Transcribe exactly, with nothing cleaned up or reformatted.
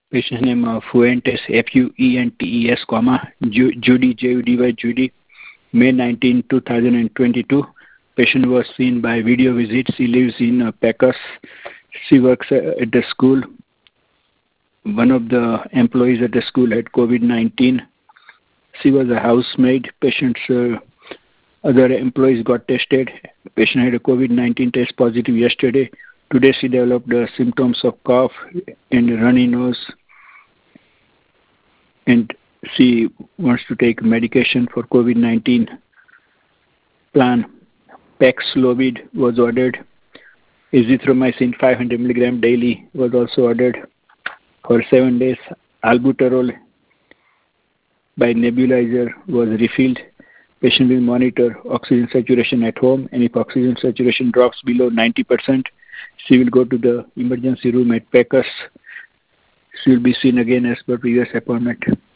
Patient name uh, Fuentes, F U E N T E S, comma, Ju- Judy, J U D Y, Judy, May nineteenth, two thousand twenty-two. Patient was seen by video visit. She lives in uh, Pecos. She works uh, at the school. One of the employees at the school had COVID nineteen. She was a housemaid. Patient's uh, other employees got tested. Patient had a COVID nineteen test positive yesterday. Today she developed the symptoms of cough and runny nose, and she wants to take medication for COVID nineteen. Plan Paxlovid was ordered. Azithromycin five hundred milligram daily was also ordered for seven days. Albuterol by nebulizer was refilled. Patient will monitor oxygen saturation at home, and if oxygen saturation drops below ninety percent, she will go to the emergency room at Pecos. She will be seen again as per previous appointment.